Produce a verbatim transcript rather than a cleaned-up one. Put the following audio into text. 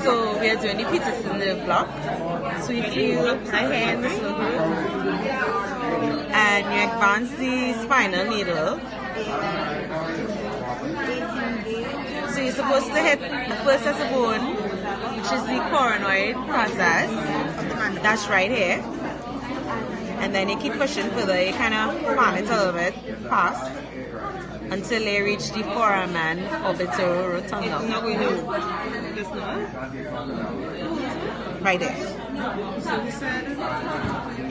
So we are doing the Peterson nerve block. So you feel a hair in the circle. And you advance the spinal needle. So you're supposed to hit the first at the bone, which is the coronoid process. That's right here. And then you keep pushing further. You kind of palm it a little bit past until they reach the foramen orbitorotonda. Right there.